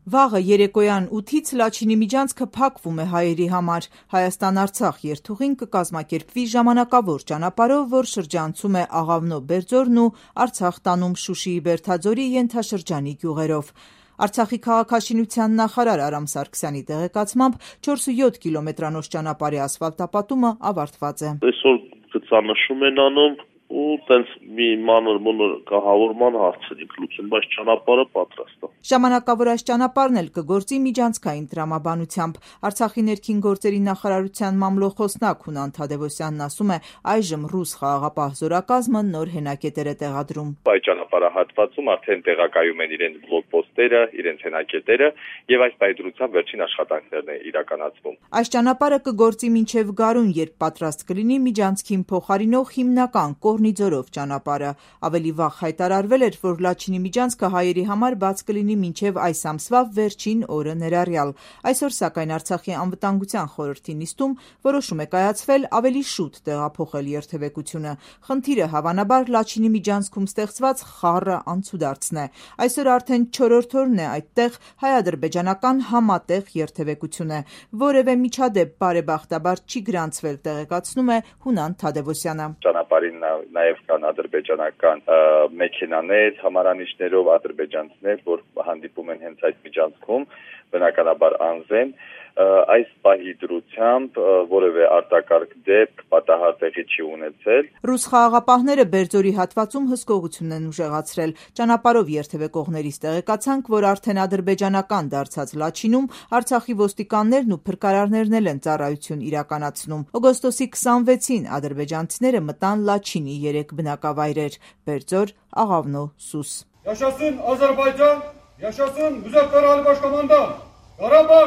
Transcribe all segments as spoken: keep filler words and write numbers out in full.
Վաղը երեկոյան ութից Լաչինի միջանցքը փակվում է հայերի համար։ Հայաստան-Արցախ երթուղին կկազմակերպվի ժամանակավոր ճանապարհով, որ շրջանցում է Աղավնո Բերձորն ու Արցախ տանում Շուշիի Բերդաձորի ենթաշրջանի գյուղերով։ Արցախի քաղաքաշինության նախարար Արամ Սարգսյանի տեղեկացմամբ չորսույոթ կիլոմետրանոց ճանապարհի ասֆալտապատումը ավարտված է։ Այսօր գծանշում են անում ու տենց մի մանր մոնոր կահավորման հարցերի լուծում, բայց ճանապարհը պատրաստ է։ Ժամանակավոր այս ճանապարհն էլ կգործի միջանցքային տրամաբանությամբ։ Արցախի ներքին գործերի նախարարության մամլոխոսնակ Հունան Թադևոսյանն ասում է, այժմ ռուս խաղաղապահ զորակազմը նոր հենակետեր է տեղադրում։ Այս ճանապարհահատվածում արդեն տեղակայում են իրենց բլոկպոստերը, իրենց հենակետերը եւ այս պայծրությամբ վերջին աշխատանքներն է իրականացվում։ Այս ճանապարհը կգործի մինչև գարուն, երբ պատրաստ կլինի միջանցքին փոխարինող հիմնական Կորնիձորով ճանապարհը։ Ավելի վաղ հայտարարվել էր, որ Լաչինի միջանցքը հայերի համար բաց կլինի մինչև այս ամսվա վերջին օրը ներառյալ։ Այսօր սակայն Արցախի անվտանգության խորհրդի նիստում որոշում է կայացվել ավելի շուտ տեղափոխել երթևեկությունը։ Խնդիրը հավանաբար Լաչինի միջանցքում ստեղծված խառը անցուդարձն է։ Այսօր արդեն չորրորդ օրն է այդտեղ հայ-ադրբեջանական համատեղ երթևեկություն է։ Որևէ միջադեպ բարեբախտաբար չի գրանցվել, տեղեկացնում է Հունան Թադևոսյանը։ Ճանապարհին նաև կան ադրբեջանական մեքենաներ, համարանիշներով ադրբեջանցիներ, որ հանդիպում են հենց այդ միջանցքում, բնականաբար անզեն։ Այս պահի դրությամբ որևէ արտակարգ դեպք պատահար տեղի չի ունեցել։ Ռուս խաղաղապահները Բերձորի հատվածում հսկողություն են ուժեղացրել։ Ճանապարհով երթևեկողներից տեղեկացանք, որ արդեն ադրբեջանական դարձած Լաչինում Արցախի ոստիկաններն ու փրկարարներն էլ են ծառայություն իրականացնում։ Օգոստոսի քսանվեցին ադրբեջանցիները մտան Լաչինի երեք բնակավայրեր՝ Բերձոր, Աղավնո, Սուս։ Yaşasın Azerbaycan, yaşasın Müzəffər Ali Başkomandan, Qarabağ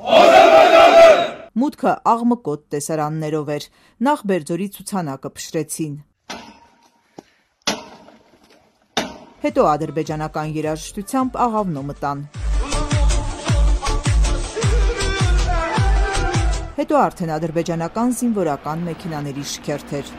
Մուտքը աղմկոտ տեսարաններով էր։ Նախ Բերձորի ցուցանակը փշրեցին։ Հետո ադրբեջանական երաժշտությամբ Աղավնո մտան։ Հետո արդեն ադրբեջանական զինվորական մեքենաների շքերթեր։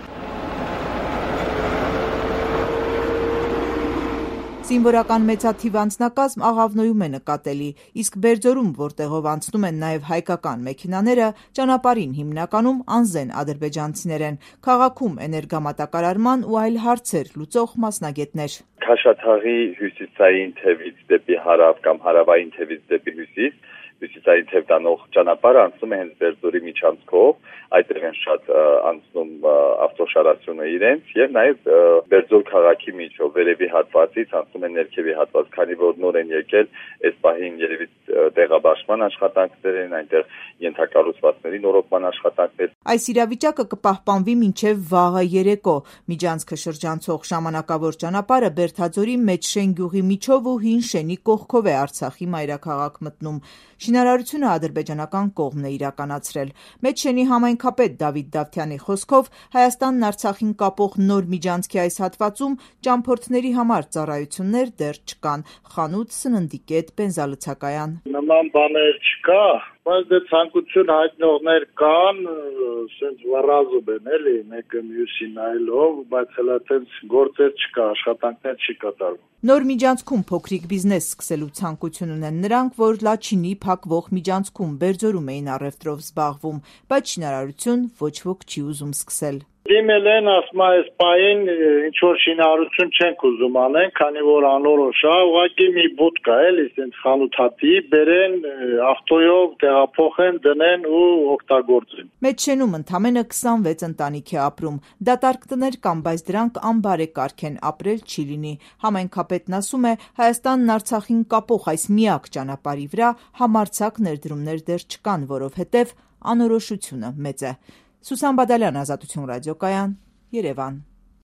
Զինվորական մեծաթիվ անձնակազմ Աղավնոյում է նկատելի, իսկ Բերձորում, որտեղով անցնում են նաև հայկական մեքենաները, ճանապարհին հիմնականում անզեն ադրբեջանցիներ են, քաղաքում էներգամատակարարման ու այլ հարցեր լուծող մասնագետներ։ Քաշաթաղի հյուսիսային թևից դեպի հարավ կամ հարավային թևից դեպի հյուսիս հյուսիսային թև տանող ճանապարհը անցնում է հենց Բերձորի միջանցքով, այդտեղ են շատ անցնում ավտոշարասյունը իրենց եւ նաեւ Բերձոր քաղաքի միջով վերևի հատվածից անցնում են ներքևի հատված, քանի որ նոր են եկել այս պահին երևի տեղաբաշխման աշխատանքներ են, այնտեղ ենթակառուցվածքների նորոգման աշխատանքներ։ Այս իրավիճակը կպահպանվի մինչև վաղը երեկո։ Միջանցքը շրջանցող ժամանակավոր ճանապարհը Բերդաձորի Մեջշեն գյուղի միջով ու Հին Շենի կողքով է Արցախի մայրաքաղաք մտնում։ Շինարարությունը ադրբեջանական կողմն է իրականացրել։ Մեջշենի համայնքապետ Դավիթ Դավթյանի խոսքով Հայաստանն Արցախին կապող նոր միջանցքի այս հատվածում ճամփորդների համար ծառայություններ դեռ չկան՝ խանութ, սննդի կետ, բենզալցակայան։ Նման բաներ չկա, բայց դե ցանկություն հայտնողներ կան, ասենց վառազոբ են էլի, մեկը մյուսին այլով, բայց հələ այդպես գործեր չկա, աշխատանքներ չի կատարվում։ Նոր միջանցքում փոքրիկ բիզնես սկսելու ցանկություն ունեն նրանք, որ Լաչինի փակվող միջանցքում Բերձորում էին առևտրով զբաղվում, բայց շինարարություն ոչ ոք չի ուզում սկսել։ Դիմել են, ասում է, այս պահին ինչ որ շինարարություն չենք ուզում անեն, քանի որ անորոշ է, ուղղակի մի բուտ կա, էլի, ասենց խանութատի, բերեն, ավտոյով տեղափոխեն, դնեն ու օգտագործեն։ Մեջշենում ընդամենը քսանվեց ընտանիք է ապրում։ Դատարկ տներ կան, բայց դրանք անբարեկարգ են, ապրել չի լինի։ Համայնքապետն ասում է, Հայաստանն Արցախին կապող այս միակ ճանապարհի վրա համարձակ ներդրումներ դեռ չկան, որովհետև անորոշությունը մեծ է։ Սուսան Բադալյան, Ազատություն ռադիոկայան, Երևան։